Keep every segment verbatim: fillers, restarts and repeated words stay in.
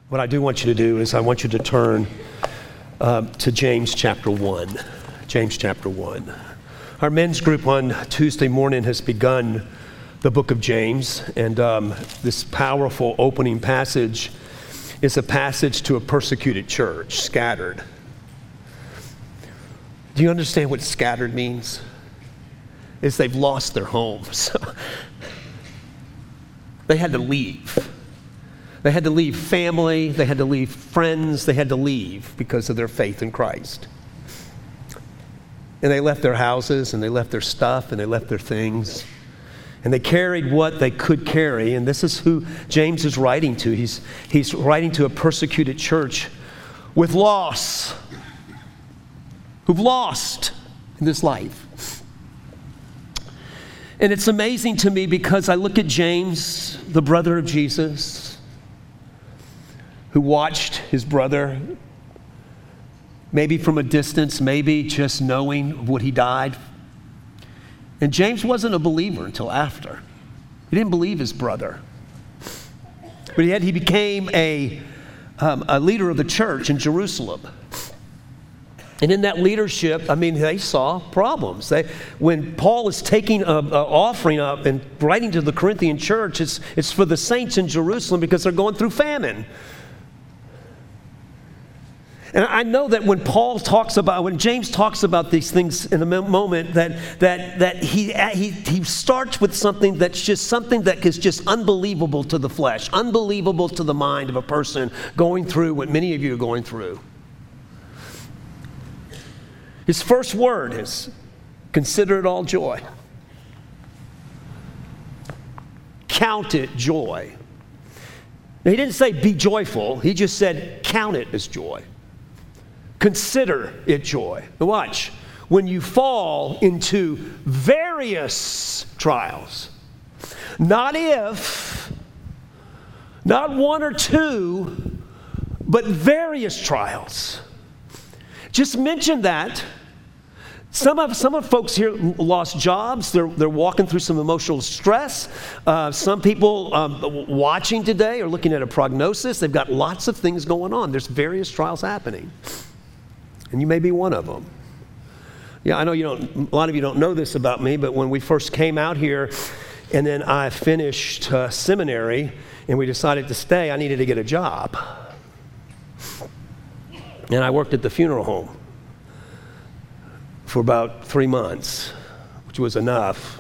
What I do want you to do is I want you to turn uh, to James chapter one. James chapter one. Our men's group on Tuesday morning has begun the book of James, and um, this powerful opening passage is a passage to a persecuted church, scattered. Do you understand what scattered means? Is they've lost their homes. They had to leave. They had to leave family, they had to leave friends, they had to leave because of their faith in Christ. And they left their houses, and they left their stuff, and they left their things. And they carried what they could carry, and this is who James is writing to. He's, he's writing to a persecuted church with loss, who've lost in this life. And it's amazing to me because I look at James, the brother of Jesus, who watched his brother, maybe from a distance, maybe just knowing what he died. And James wasn't a believer until after. He didn't believe his brother. But yet he became a, um, a leader of the church in Jerusalem. And in that leadership, I mean, they saw problems. They, when Paul is taking an offering up and writing to the Corinthian church, it's, it's for the saints in Jerusalem because they're going through famine. And I know that when Paul talks about, when James talks about these things in a moment, that that that he he he starts with something that's just something that is just unbelievable to the flesh, unbelievable to the mind of a person going through what many of you are going through. His first word is, consider it all joy. Count it joy. Now, he didn't say be joyful. He just said count it as joy. Consider it joy. Now watch. When you fall into various trials, not if, not one or two, but various trials. Just mention that. Some of some of folks here lost jobs. They're they're walking through some emotional stress. Uh, some people um, watching today are looking at a prognosis. They've got lots of things going on. There's various trials happening. And you may be one of them. Yeah, I know you don't, a lot of you don't know this about me, but when we first came out here and then I finished uh, seminary and we decided to stay, I needed to get a job. And I worked at the funeral home for about three months, which was enough.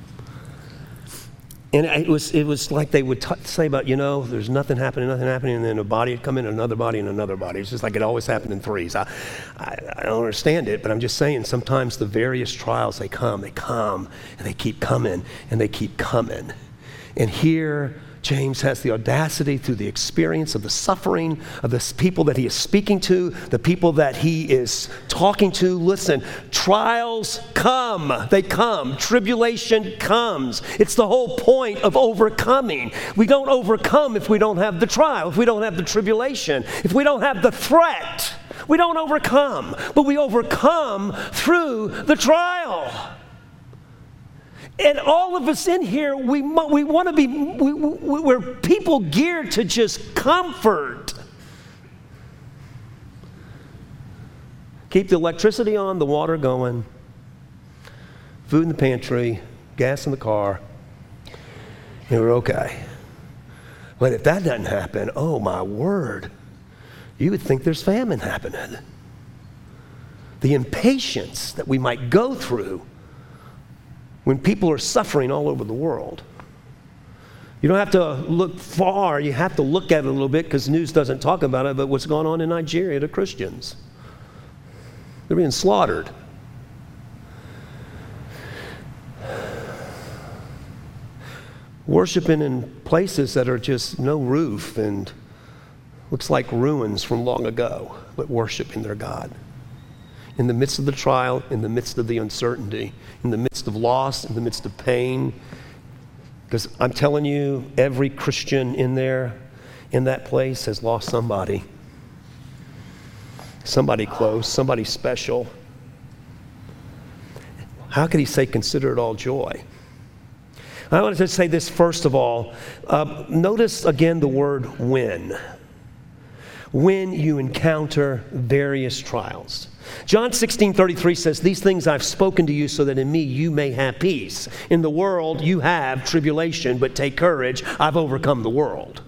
And it was it was like they would t- say about, you know, there's nothing happening, nothing happening, and then a body would come in, another body, and another body. It's just like it always happened in threes. I, I, I don't understand it, but I'm just saying sometimes the various trials, they come, they come, and they keep coming, and they keep coming. And here, James has the audacity through the experience of the suffering of the people that he is speaking to, the people that he is talking to. Listen, trials come. They come. Tribulation comes. It's the whole point of overcoming. We don't overcome if we don't have the trial, if we don't have the tribulation, if we don't have the threat. We don't overcome, but we overcome through the trial. And all of us in here, we we want to be, we, we, we're people geared to just comfort. Keep the electricity on, the water going, food in the pantry, gas in the car, and we're okay. But if that doesn't happen, oh my word, you would think there's famine happening. The impatience that we might go through when people are suffering all over the world. You don't have to look far, you have to look at it a little bit because news doesn't talk about it, but what's going on in Nigeria to Christians. They're being slaughtered. Worshiping in places that are just no roof and looks like ruins from long ago, but worshiping their God. In the midst of the trial, in the midst of the uncertainty, in the midst of loss, in the midst of pain. Because I'm telling you, every Christian in there, in that place, has lost somebody. Somebody close, somebody special. How could he say, consider it all joy? I wanted to say this first of all. Uh, notice again the word when. when you encounter various trials. John sixteen thirty-three says, these things I've spoken to you so that in me you may have peace. In the world you have tribulation, but take courage, I've overcome the world.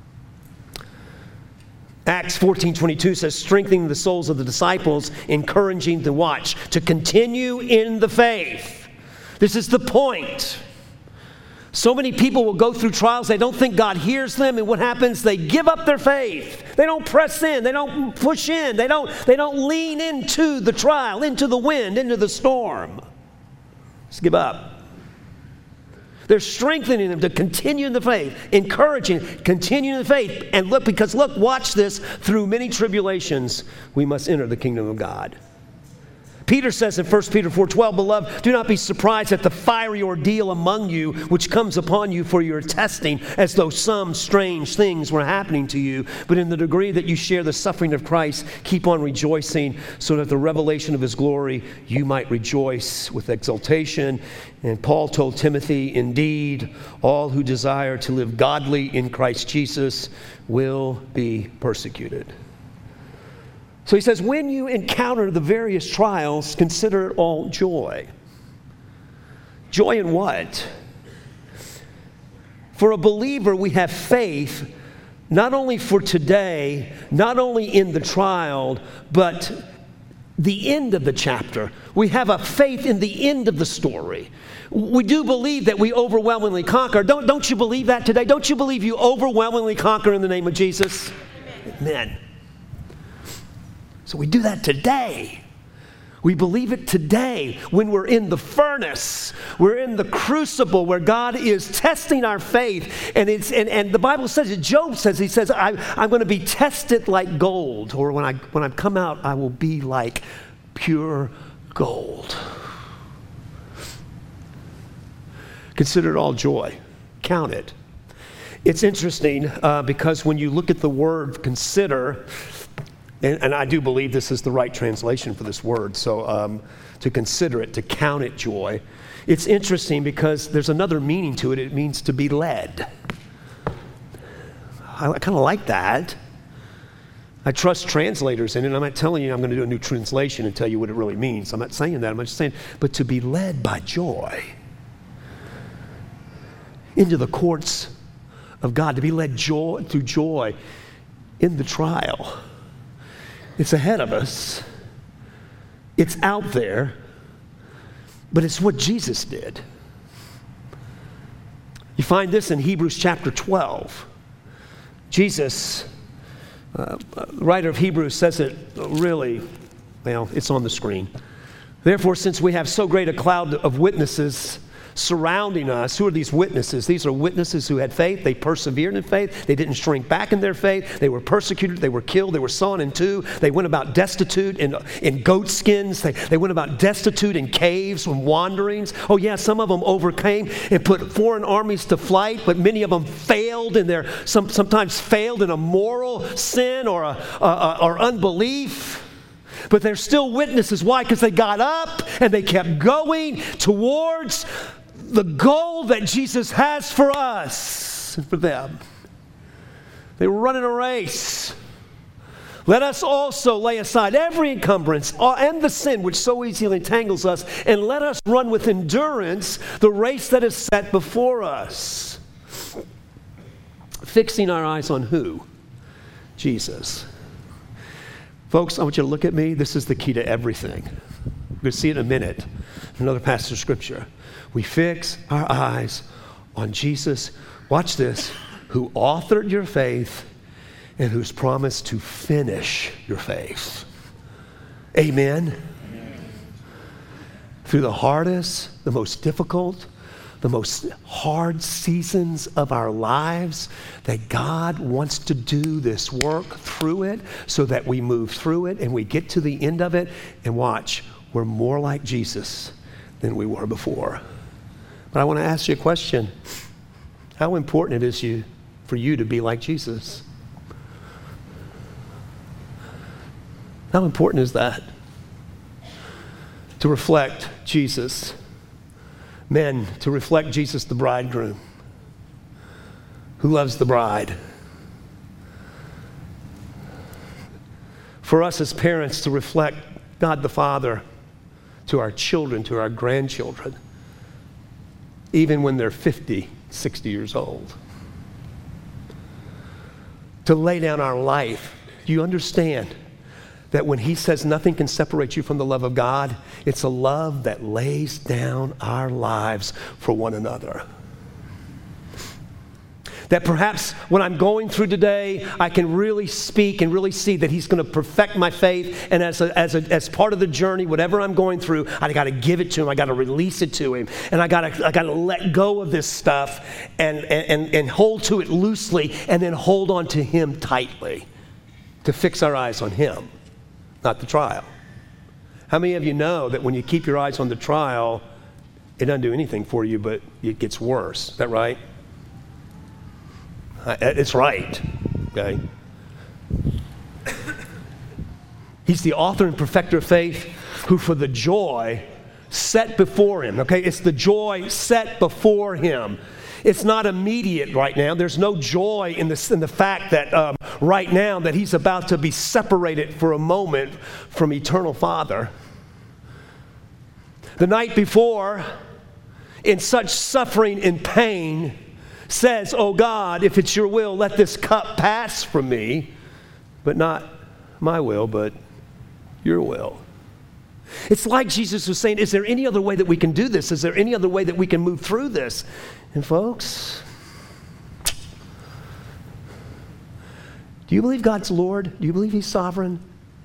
Acts fourteen twenty-two says, strengthening the souls of the disciples, encouraging the watch, to continue in the faith. This is the point. So many people will go through trials, they don't think God hears them, and what happens? They give up their faith. They don't press in, they don't push in, they don't, they don't lean into the trial, into the wind, into the storm. Just give up. They're strengthening them to continue in the faith, encouraging, continue in the faith. And look, because look, watch this, through many tribulations, we must enter the kingdom of God. Peter says in First Peter four twelve, beloved, do not be surprised at the fiery ordeal among you, which comes upon you for your testing, as though some strange things were happening to you. But in the degree that you share the suffering of Christ, keep on rejoicing, so that the revelation of his glory, you might rejoice with exultation. And Paul told Timothy, indeed, all who desire to live godly in Christ Jesus will be persecuted. So he says, when you encounter the various trials, consider it all joy. Joy in what? For a believer, we have faith, not only for today, not only in the trial, but the end of the chapter. We have a faith in the end of the story. We do believe that we overwhelmingly conquer. Don't, don't you believe that today? Don't you believe you overwhelmingly conquer in the name of Jesus? Amen. Amen. So we do that today. We believe it today when we're in the furnace. We're in the crucible where God is testing our faith. And it's and, and the Bible says, it, Job says, he says, I, I'm going to be tested like gold. Or when I when I come out, I will be like pure gold. Consider it all joy. Count it. It's interesting uh, because when you look at the word consider, And, and I do believe this is the right translation for this word. So um, to consider it, to count it joy. It's interesting because there's another meaning to it. It means to be led. I, I kind of like that. I trust translators in it. I'm not telling you I'm going to do a new translation and tell you what it really means. I'm not saying that. I'm just saying, but to be led by joy into the courts of God, to be led joy through joy in the trial. It's ahead of us. It's out there. But it's what Jesus did. You find this in Hebrews chapter twelve. Jesus, uh, the writer of Hebrews says it really, well, it's on the screen. Therefore, since we have so great a cloud of witnesses surrounding us. Who are these witnesses? These are witnesses who had faith. They persevered in faith. They didn't shrink back in their faith. They were persecuted. They were killed. They were sawn in two. They went about destitute in, in goat skins. They, they went about destitute in caves and wanderings. Oh yeah, some of them overcame and put foreign armies to flight, but many of them failed in their, some, sometimes failed in a moral sin or, a, a, a, or unbelief. But they're still witnesses. Why? Because they got up and they kept going towards the goal that Jesus has for us and for them. They were running a race. Let us also lay aside every encumbrance and the sin which so easily entangles us, and let us run with endurance the race that is set before us. Fixing our eyes on who? Jesus. Folks, I want you to look at me. This is the key to everything. We're going to see it in a minute. Another passage of Scripture. We fix our eyes on Jesus. Watch this. Who authored your faith and who's promised to finish your faith. Amen. Amen. Through the hardest, the most difficult, the most hard seasons of our lives, that God wants to do this work through it so that we move through it and we get to the end of it, and watch, we're more like Jesus than we were before. But I want to ask you a question. How important it is you, for you to be like Jesus? How important is that? To reflect Jesus. Men, to reflect Jesus, the bridegroom, who loves the bride. for us as parents to reflect God the Father to our children, to our grandchildren, even when they're fifty, sixty years old. To lay down our life. Do you understand that when he says nothing can separate you from the love of God, it's a love that lays down our lives for one another? That perhaps when I'm going through today, I can really speak and really see that he's going to perfect my faith. And as a, as a, as part of the journey, whatever I'm going through, I got to give it to him. I got to release it to him. And I got to I got to let go of this stuff and, and, and hold to it loosely and then hold on to him tightly to fix our eyes on him, not the trial. How many of you know that when you keep your eyes on the trial, it doesn't do anything for you, but it gets worse? Is that right? It's right, okay? He's the author and perfecter of faith who for the joy set before him, okay? It's the joy set before him. It's not immediate right now. There's no joy in the, in the fact that um, right now that he's about to be separated for a moment from eternal Father. The night before, in such suffering and pain, says, oh God, if it's your will, let this cup pass from me, but not my will, but your will. It's like Jesus was saying, is there any other way that we can do this? Is there any other way that we can move through this? And folks, do you believe God's Lord? Do you believe he's sovereign?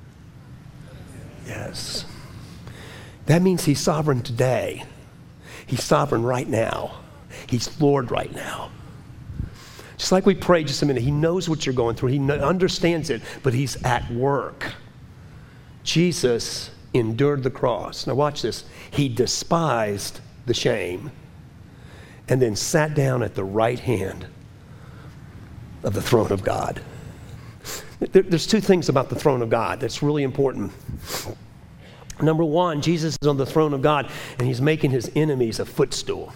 Yes. That means he's sovereign today. He's sovereign right now. He's Lord right now. Just like we prayed just a minute, he knows what you're going through. He understands it, but he's at work. Jesus endured the cross. Now watch this. He despised the shame and then sat down at the right hand of the throne of God. There, there's two things about the throne of God that's really important. Number one, Jesus is on the throne of God and he's making his enemies a footstool.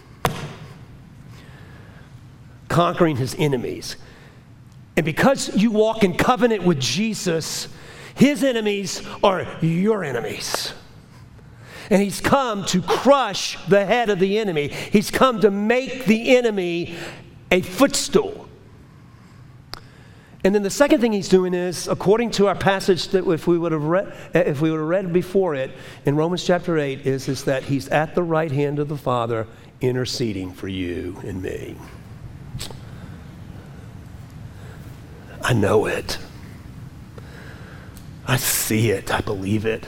Conquering his enemies. And because you walk in covenant with Jesus, his enemies are your enemies. And he's come to crush the head of the enemy. He's come to make the enemy a footstool. And then the second thing he's doing is, according to our passage that if we would have read, if we would have read before it in Romans chapter eight, is, is that he's at the right hand of the Father interceding for you and me. I know it. I see it. I believe it.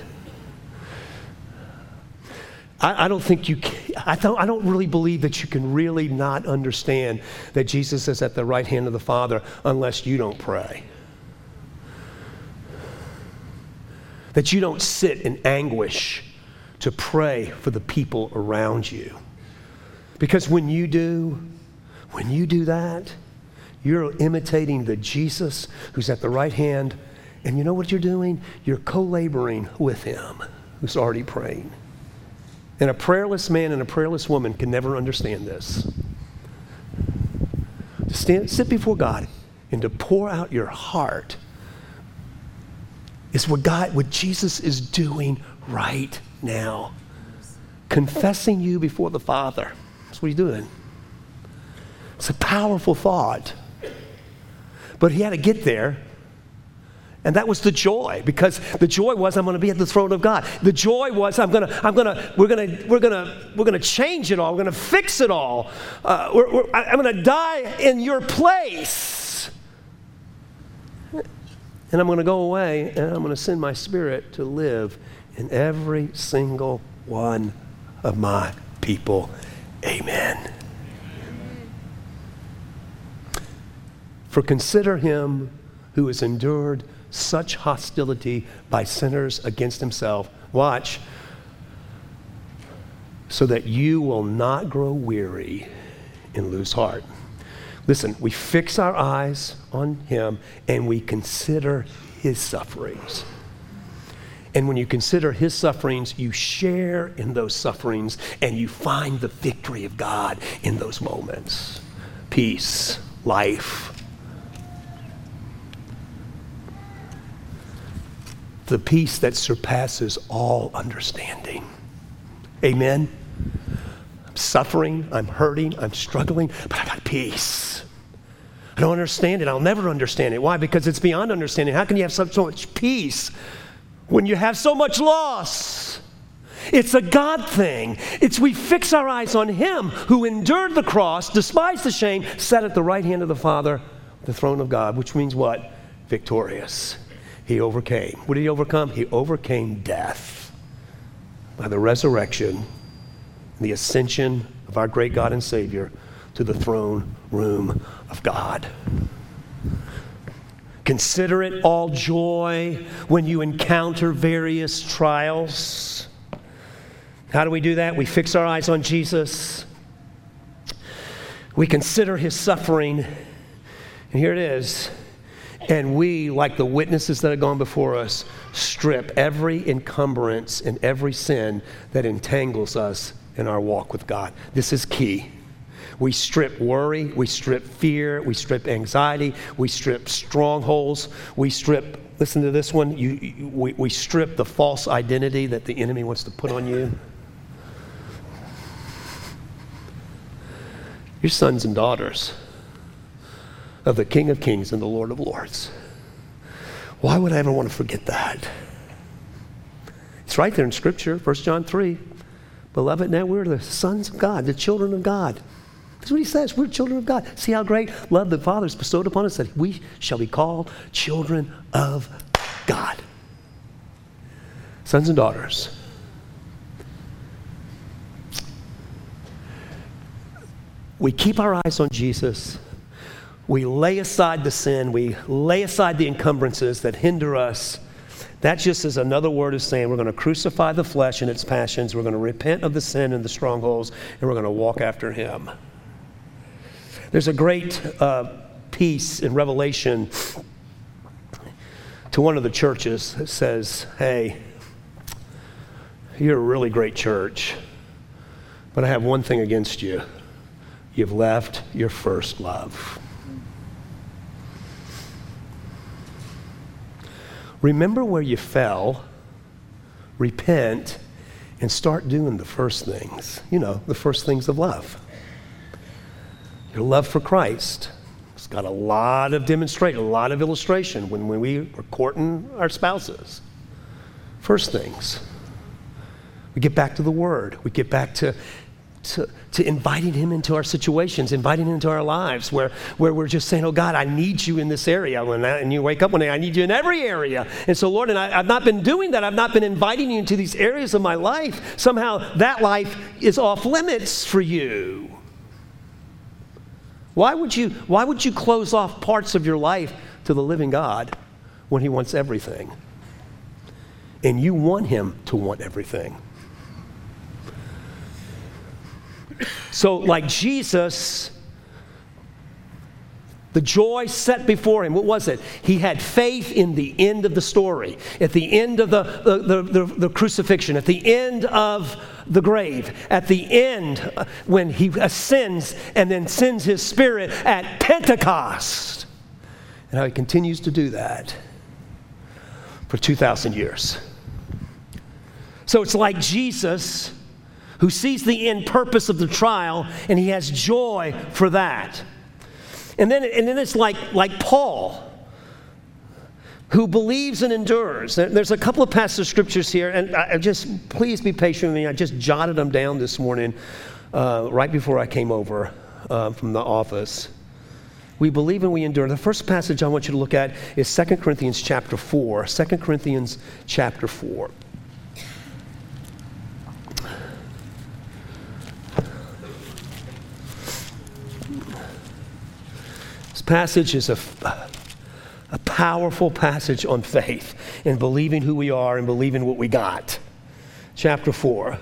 I, I don't think you can, I don't, I don't really believe that you can really not understand that Jesus is at the right hand of the Father unless you don't pray. That you don't sit in anguish to pray for the people around you. Because when you do, when you do that, you're imitating the Jesus who's at the right hand. And you know what you're doing? You're co-laboring with him who's already praying. And a prayerless man and a prayerless woman can never understand this. To stand, sit before God and to pour out your heart is what God, what Jesus is doing right now. Confessing you before the Father. That's what he's doing. It's a powerful thought. But he had to get there. And that was the joy, because the joy was I'm going to be at the throne of God. The joy was I'm going to, I'm going to, we're going to, we're going to, we're going to change it all. We're going to fix it all. Uh, we're, we're, I'm going to die in your place, and I'm going to go away, and I'm going to send my Spirit to live in every single one of my people. Amen. For consider him who has endured such hostility by sinners against himself. Watch. So that you will not grow weary and lose heart. Listen, we fix our eyes on him and we consider his sufferings. And when you consider his sufferings, you share in those sufferings and you find the victory of God in those moments. Peace, life. the peace that surpasses all understanding. Amen? I'm suffering, I'm hurting, I'm struggling, but I got peace. I don't understand it. I'll never understand it. Why? Because it's beyond understanding. How can you have such so much peace when you have so much loss? It's a God thing. It's we fix our eyes on him who endured the cross, despised the shame, sat at the right hand of the Father, the throne of God, which means what? Victorious. He overcame. What did he overcome? He overcame death by the resurrection, the ascension of our great God and Savior to the throne room of God. Consider it all joy when you encounter various trials. How do we do that? We fix our eyes on Jesus. We consider his suffering. And here it is. And we, like the witnesses that have gone before us, strip every encumbrance and every sin that entangles us in our walk with God. This is key. We strip worry, we strip fear, we strip anxiety, we strip strongholds, we strip, listen to this one, you, you, we, we strip the false identity that the enemy wants to put on you. You're sons and daughters of the King of Kings and the Lord of Lords. Why would I ever want to forget that? It's right there in Scripture, First John three. Beloved, now we're the sons of God, the children of God. That's what he says. We're children of God. See how great love the Father has bestowed upon us that we shall be called children of God. Sons and daughters. We keep our eyes on Jesus. We lay aside the sin. We lay aside the encumbrances that hinder us. That just is another word of saying we're going to crucify the flesh and its passions. We're going to repent of the sin and the strongholds, and we're going to walk after him. There's a great uh, piece in Revelation to one of the churches that says, hey, you're a really great church, but I have one thing against you. You've left your first love. Remember where you fell, repent, and start doing the first things. You know, the first things of love. Your love for Christ. It's got a lot of demonstration, a lot of illustration when, when we are courting our spouses. First things. We get back to the Word. We get back to To, to inviting him into our situations, inviting him into our lives where, where we're just saying, oh God, I need you in this area. When I, and you wake up one day, I need you in every area. And so Lord, and I, I've not been doing that. I've not been inviting you into these areas of my life. Somehow that life is off limits for you. Why would you, why would you close off parts of your life to the living God when he wants everything? And you want him to want everything. So like Jesus, the joy set before him, what was it? He had faith in the end of the story, at the end of the, the, the, the, the crucifixion, at the end of the grave, at the end when he ascends and then sends his Spirit at Pentecost. And how he continues to do that for two thousand years. So it's like Jesus who sees the end purpose of the trial, and he has joy for that. And then, and then it's like, like Paul, who believes and endures. There's a couple of passages of scriptures here, and I just, please be patient with me. I just jotted them down this morning, uh, right before I came over uh, from the office. We believe and we endure. The first passage I want you to look at is Second Corinthians chapter four. Second Corinthians chapter four. Passage is a, a powerful passage on faith and believing who we are and believing what we got. Chapter four.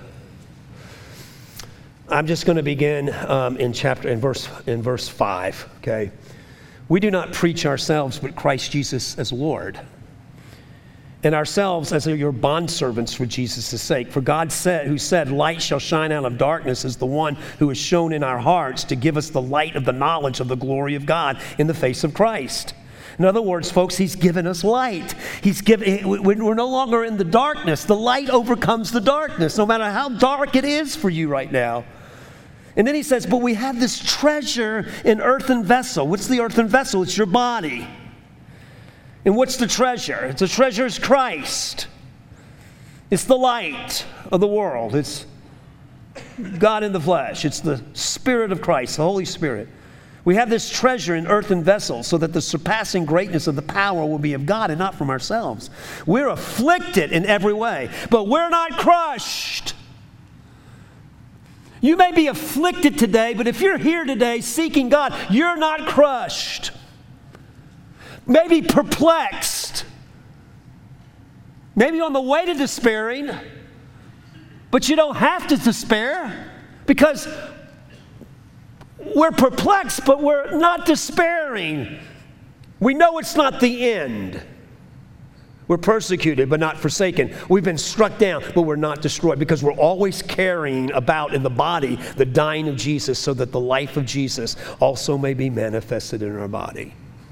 I'm just going to begin um, in chapter in verse in verse five. Okay, we do not preach ourselves, but Christ Jesus as Lord, and ourselves as your bondservants for Jesus' sake. For God said, who said, light shall shine out of darkness, is the one who is shown in our hearts to give us the light of the knowledge of the glory of God in the face of Christ. In other words, folks, he's given us light. He's given, we're no longer in the darkness. The light overcomes the darkness, no matter how dark it is for you right now. And then he says, but we have this treasure in earthen vessel. What's the earthen vessel? It's your body. And what's the treasure? The treasure is Christ. It's the light of the world. It's God in the flesh. It's the Spirit of Christ, the Holy Spirit. We have this treasure in earthen vessels so that the surpassing greatness of the power will be of God and not from ourselves. We're afflicted in every way, but we're not crushed. You may be afflicted today, but if you're here today seeking God, you're not crushed. Maybe perplexed. Maybe on the way to despairing, but you don't have to despair because we're perplexed, but we're not despairing. We know it's not the end. We're persecuted, but not forsaken. We've been struck down, but we're not destroyed because we're always carrying about in the body the dying of Jesus so that the life of Jesus also may be manifested in our body.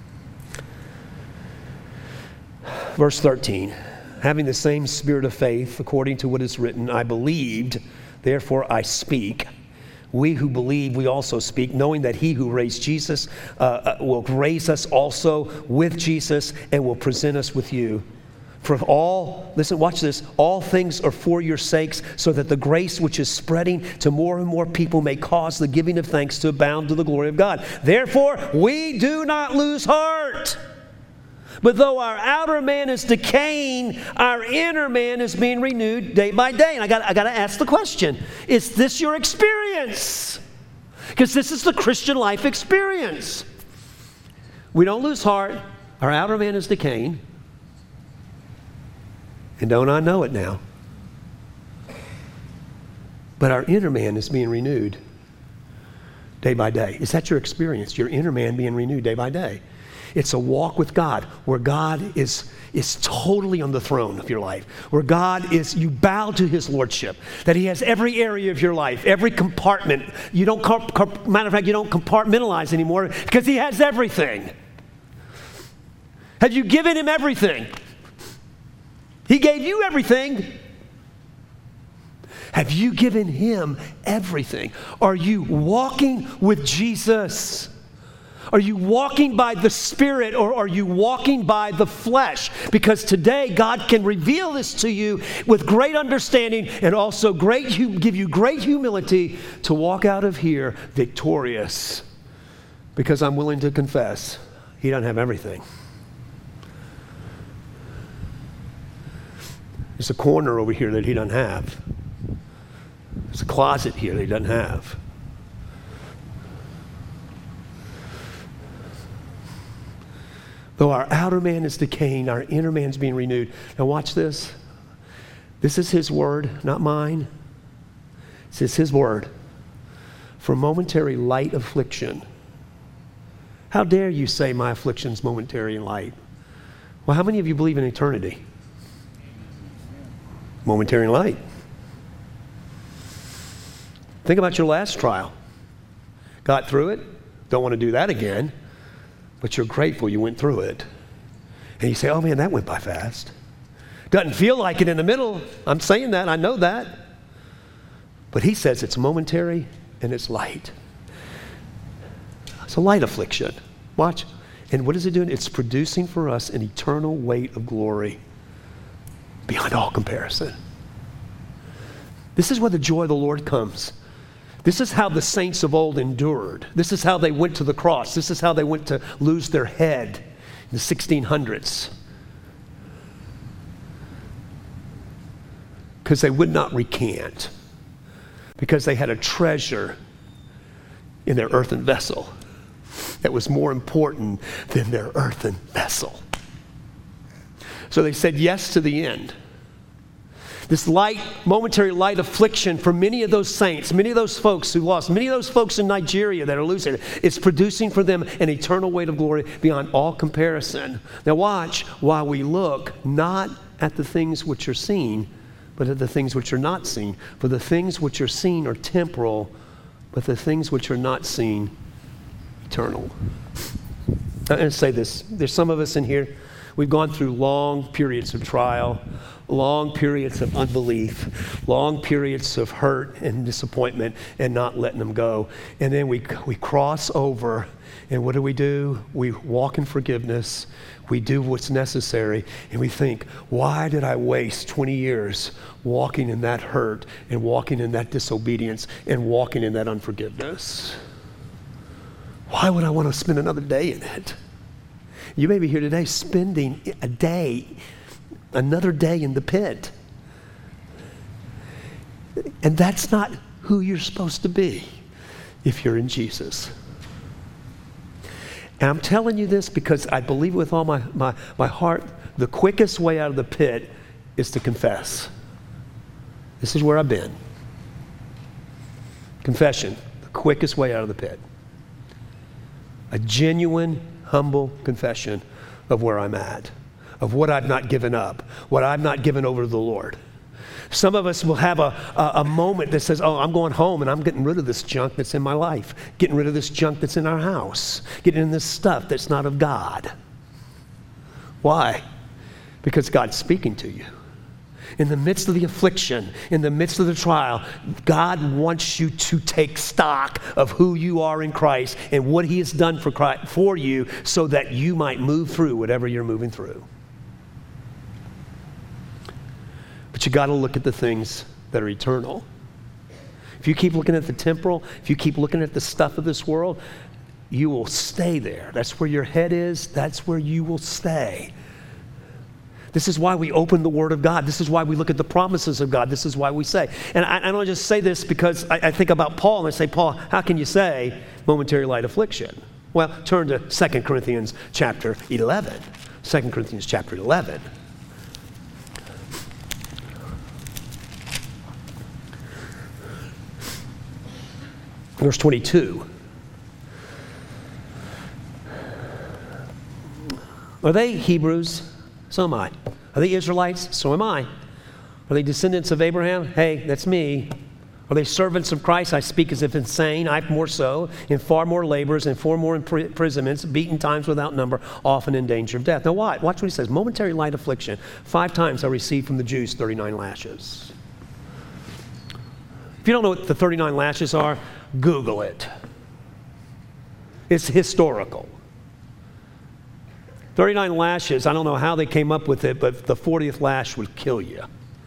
Verse thirteen, having the same spirit of faith, according to what is written, I believed, therefore I speak. We who believe, we also speak, knowing that he who raised Jesus uh, will raise us also with Jesus and will present us with you. For all, listen, watch this, all things are for your sakes, so that the grace which is spreading to more and more people may cause the giving of thanks to abound to the glory of God. Therefore, we do not lose heart. But though our outer man is decaying, our inner man is being renewed day by day. And I got, I got to ask the question, is this your experience? Because this is the Christian life experience. We don't lose heart. Our outer man is decaying. And don't I know it now? But our inner man is being renewed day by day. Is that your experience? Your inner man being renewed day by day? It's a walk with God where God is, is totally on the throne of your life, where God is, you bow to his lordship, that he has every area of your life, every compartment. You don't, comp- matter of fact, you don't compartmentalize anymore because he has everything. Have you given him everything? He gave you everything. Have you given him everything? Are you walking with Jesus? Are you walking by the Spirit or are you walking by the flesh? Because today God can reveal this to you with great understanding and also great give you great humility to walk out of here victorious. Because I'm willing to confess, he doesn't have everything. There's a corner over here that he doesn't have. There's a closet here that he doesn't have. Though our outer man is decaying, our inner man's being renewed. Now watch this. This is his word, not mine. This is his word. For momentary light affliction. How dare you say my affliction's momentary and light? Well, how many of you believe in eternity? Momentary and light. Think about your last trial. Got through it? Don't want to do that again. But you're grateful you went through it. And you say, oh man, that went by fast. Doesn't feel like it in the middle. I'm saying that, I know that. But he says it's momentary and it's light. It's a light affliction. Watch. And what is it doing? It's producing for us an eternal weight of glory beyond all comparison. This is where the joy of the Lord comes. This is how the saints of old endured. This is how they went to the cross. This is how they went to lose their head in the sixteen hundreds. Because they would not recant. Because they had a treasure in their earthen vessel that was more important than their earthen vessel. So they said yes to the end. This light, momentary light affliction for many of those saints, many of those folks who lost, many of those folks in Nigeria that are losing it, it's producing for them an eternal weight of glory beyond all comparison. Now watch, while we look not at the things which are seen, but at the things which are not seen. For the things which are seen are temporal, but the things which are not seen, eternal. I'm going to say this. There's some of us in here, we've gone through long periods of trial, long periods of unbelief, long periods of hurt and disappointment and not letting them go. And then we we cross over, and what do we do? We walk in forgiveness. We do what's necessary, and we think, why did I waste twenty years walking in that hurt and walking in that disobedience and walking in that unforgiveness? Why would I want to spend another day in it? You may be here today spending a day, another day in the pit. And that's not who you're supposed to be if you're in Jesus. And I'm telling you this because I believe with all my, my, my heart, the quickest way out of the pit is to confess. This is where I've been. Confession, the quickest way out of the pit. A genuine, humble confession of where I'm at, of what I've not given up, what I've not given over to the Lord. Some of us will have a, a, a moment that says, oh, I'm going home and I'm getting rid of this junk that's in my life, getting rid of this junk that's in our house, getting rid of this stuff that's not of God. Why? Because God's speaking to you. In the midst of the affliction, in the midst of the trial, God wants you to take stock of who you are in Christ and what He has done for Christ, for you so that you might move through whatever you're moving through. But you got to look at the things that are eternal. If you keep looking at the temporal, if you keep looking at the stuff of this world, you will stay there. That's where your head is. That's where you will stay. This is why we open the Word of God. This is why we look at the promises of God. This is why we say. And I, I don't just say this because I, I think about Paul and I say, Paul, how can you say momentary light affliction? Well, turn to Second Corinthians chapter eleven. Second Corinthians chapter eleven. Verse twenty-two. Are they Hebrews? So am I. Are they Israelites? So am I. Are they descendants of Abraham? Hey, that's me. Are they servants of Christ? I speak as if insane. I more so, in far more labors and far more imprisonments, beaten times without number, often in danger of death. Now watch, watch what he says. Momentary light affliction. Five times I received from the Jews thirty-nine lashes. If you don't know what the thirty-nine lashes are, Google it. It's historical. thirty-nine lashes, I don't know how they came up with it, but the fortieth lash would kill you.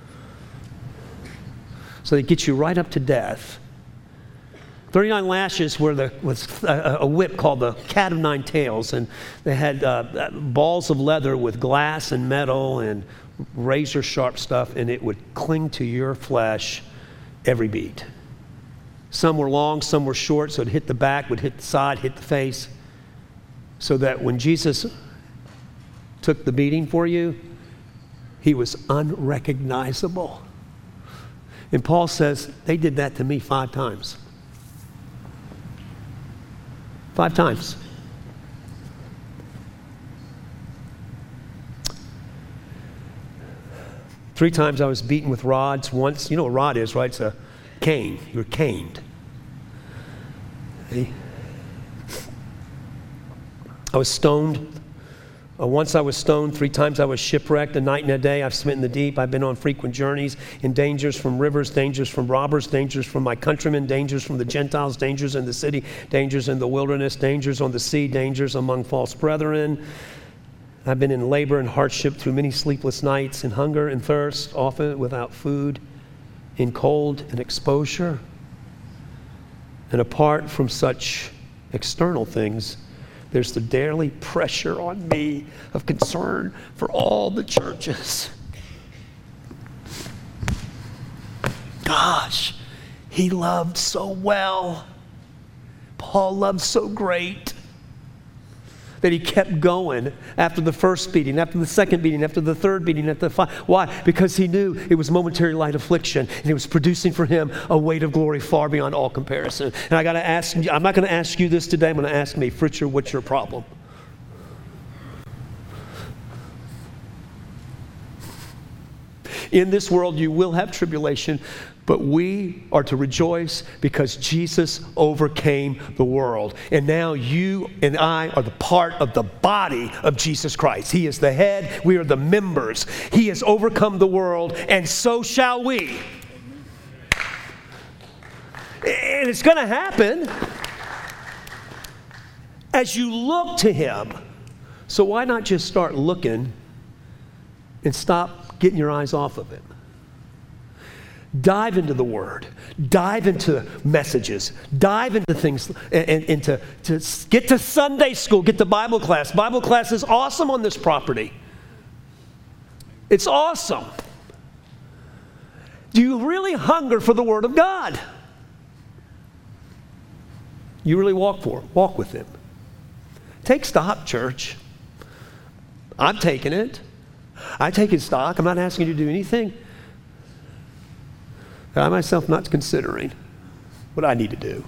So they get you right up to death. thirty-nine lashes were the, was a, a whip called the cat of nine tails, and they had uh, balls of leather with glass and metal and razor sharp stuff, and it would cling to your flesh every beat. Some were long, some were short, so it hit the back, would hit the side, hit the face, so that when Jesus took the beating for you, He was unrecognizable. And Paul says, they did that to me five times. Five times. Three times I was beaten with rods. Once, you know what a rod is, right? It's a cane. You were caned. See? I was stoned. Uh, once I was stoned, three times I was shipwrecked, a night and a day I've spent in the deep. I've been on frequent journeys, in dangers from rivers, dangers from robbers, dangers from my countrymen, dangers from the Gentiles, dangers in the city, dangers in the wilderness, dangers on the sea, dangers among false brethren. I've been in labor and hardship through many sleepless nights, in hunger and thirst, often without food, in cold and exposure. And apart from such external things, there's the daily pressure on me of concern for all the churches. Gosh, he loved so well. Paul loved so great that he kept going after the first beating, after the second beating, after the third beating, after the five. Why? Because he knew it was momentary light affliction, and it was producing for him a weight of glory far beyond all comparison. And I got to ask you, I'm not going to ask you this today, I'm going to ask me, Fritcher, what's your problem? In this world you will have tribulation, but we are to rejoice because Jesus overcame the world. And now you and I are the part of the body of Jesus Christ. He is the head, we are the members. He has overcome the world, and so shall we. And it's going to happen as you look to him. So why not just start looking and stop getting your eyes off of him? Dive into the Word. Dive into messages. Dive into things, and, and, and to, to get to Sunday school, get to Bible class. Bible class is awesome on this property. It's awesome. Do you really hunger for the Word of God? You really walk for it. Walk with him. Take stock, church. I'm taking it. I take his stock. I'm not asking you to do anything that I myself not considering what I need to do.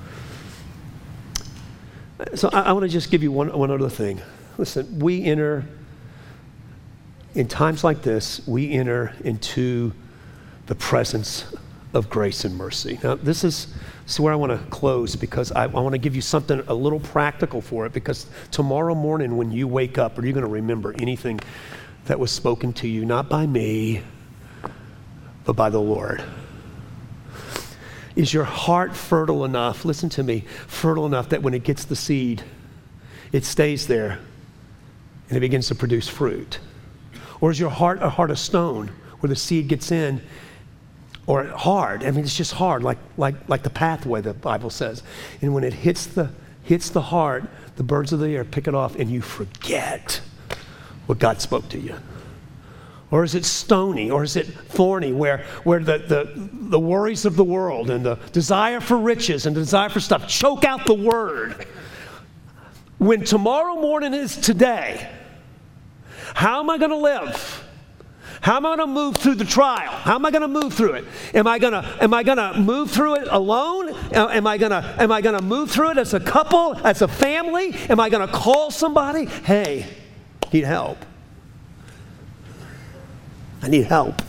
So I, I want to just give you one, one other thing. Listen, we enter, in times like this, we enter into the presence of grace and mercy. Now, this is, this is where I want to close, because I, I want to give you something a little practical for it, because tomorrow morning when you wake up, are you going to remember anything that was spoken to you, not by me, but by the Lord? Is your heart fertile enough, listen to me, fertile enough that when it gets the seed, it stays there and it begins to produce fruit? Or is your heart a heart of stone where the seed gets in, or hard? I mean, it's just hard, like like like the pathway, the Bible says. And when it hits the hits the heart, the birds of the air pick it off and you forget what God spoke to you. Or is it stony, or is it thorny, where, where the, the, the worries of the world and the desire for riches and the desire for stuff choke out the word? When tomorrow morning is today, how am I going to live? How am I going to move through the trial? How am I going to move through it? Am I going to am I going to move through it alone? Am I going to am I going to move through it as a couple, as a family? Am I going to call somebody? Hey, need help. I need help.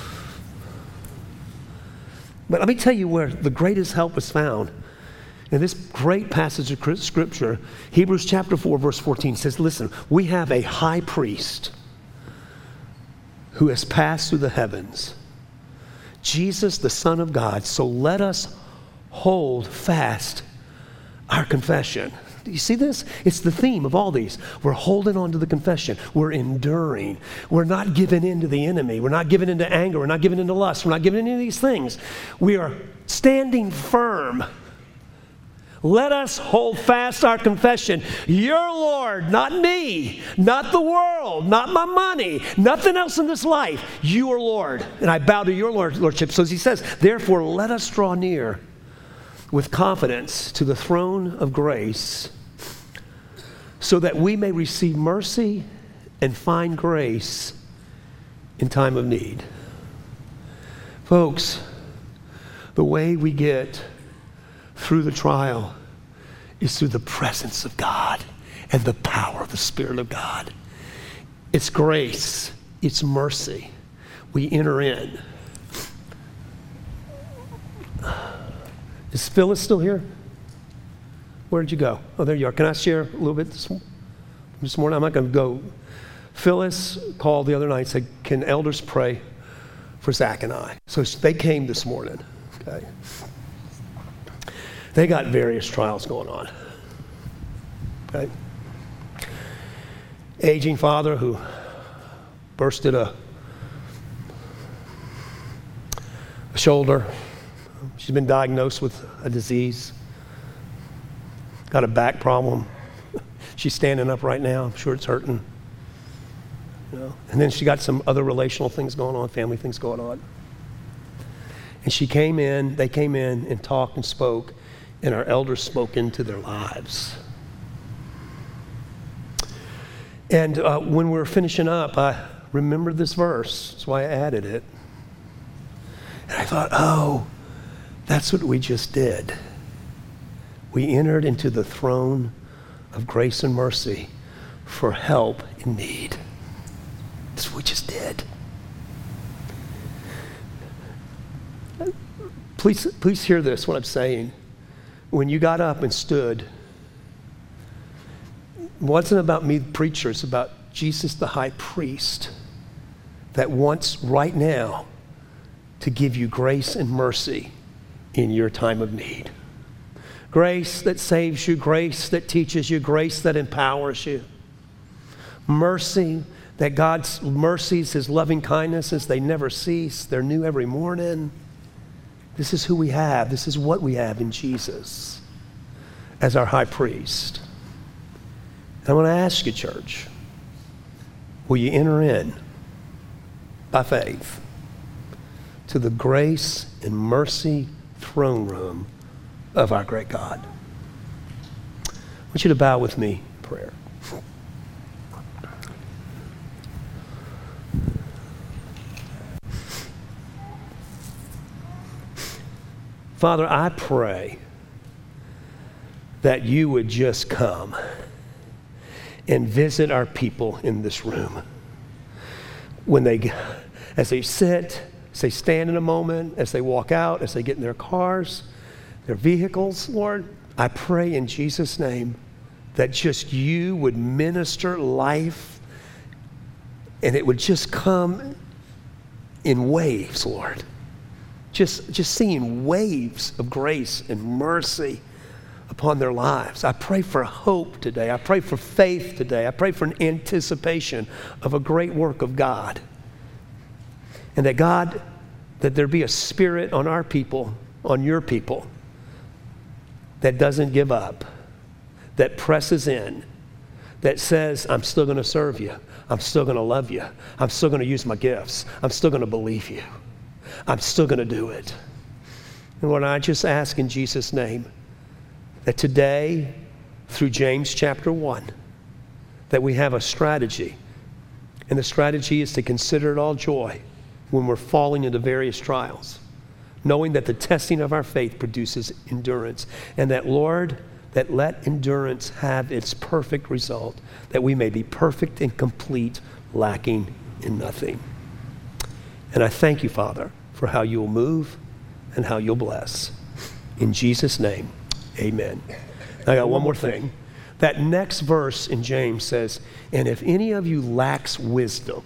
But let me tell you where the greatest help is found. In this great passage of Scripture, Hebrews chapter four, verse fourteen says, listen, we have a high priest who has passed through the heavens, Jesus, the Son of God. So let us hold fast our confession. Do you see this? It's the theme of all these. We're holding on to the confession. We're enduring. We're not giving in to the enemy. We're not giving in to anger. We're not giving in to lust. We're not giving in to these things. We are standing firm. Let us hold fast our confession. Your Lord, not me, not the world, not my money, nothing else in this life. You are Lord, and I bow to your Lord, Lordship. So as he says, therefore let us draw near with confidence to the throne of grace, so that we may receive mercy and find grace in time of need. Folks, the way we get through the trial is through the presence of God and the power of the Spirit of God. It's grace, it's mercy. We enter in. Is Phyllis still here? Where did you go? Oh, there you are. Can I share a little bit this, this morning? I'm not going to go. Phyllis called the other night and said, can elders pray for Zach and I? So they came this morning. Okay. They got various trials going on. Okay. Aging father who bursted a, a shoulder. She's been diagnosed with a disease. Got a back problem. She's standing up right now. I'm sure it's hurting. You know? And then she got some other relational things going on, family things going on. And she came in, they came in and talked and spoke, and our elders spoke into their lives. And uh, when we were finishing up, I remembered this verse. That's why I added it. And I thought, oh, that's what we just did. We entered into the throne of grace and mercy for help in need. That's what we just did. Please, please hear this, what I'm saying. When you got up and stood, it wasn't about me, the preacher. It's about Jesus, the high priest, that wants right now to give you grace and mercy in your time of need. Grace that saves you, grace that teaches you, grace that empowers you. Mercy, that God's mercies, his loving kindnesses, they never cease. They're new every morning. This is who we have. This is what we have in Jesus as our high priest. And I want to ask you, church, will you enter in by faith to the grace and mercy throne room of our great God? I want you to bow with me in prayer. Father, I pray that you would just come and visit our people in this room. When they, as they sit, as they stand in a moment, as they walk out, as they get in their cars, their vehicles, Lord, I pray in Jesus' name that just you would minister life and it would just come in waves, Lord. Just, just seeing waves of grace and mercy upon their lives. I pray for hope today. I pray for faith today. I pray for an anticipation of a great work of God. And that God, that there be a spirit on our people, on your people, that doesn't give up, that presses in, that says, I'm still going to serve you. I'm still going to love you. I'm still going to use my gifts. I'm still going to believe you. I'm still going to do it. And Lord, I just ask in Jesus' name that today, through James chapter one, that we have a strategy. And the strategy is to consider it all joy when we're falling into various trials, knowing that the testing of our faith produces endurance. And that, Lord, that let endurance have its perfect result, that we may be perfect and complete, lacking in nothing. And I thank you, Father, for how you'll move and how you'll bless. In Jesus' name, amen. I got one more thing. That next verse in James says, and if any of you lacks wisdom,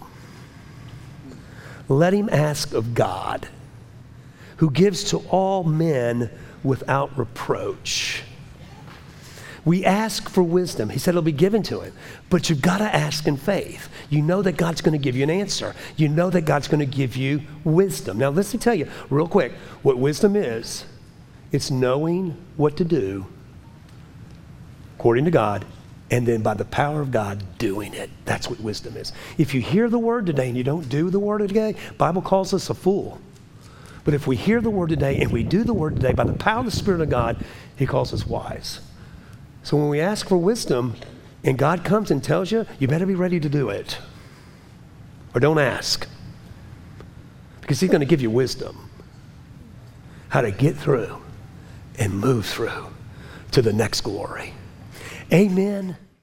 let him ask of God, who gives to all men without reproach. We ask for wisdom. He said it'll be given to him. But you've got to ask in faith. You know that God's going to give you an answer. You know that God's going to give you wisdom. Now, let me tell you real quick what wisdom is. It's knowing what to do according to God, and then by the power of God, doing it. That's what wisdom is. If you hear the word today and you don't do the word today, the Bible calls us a fool. But if we hear the word today and we do the word today by the power of the Spirit of God, he calls us wise. So when we ask for wisdom and God comes and tells you, you better be ready to do it. Or don't ask. Because he's going to give you wisdom. How to get through and move through to the next glory. Amen.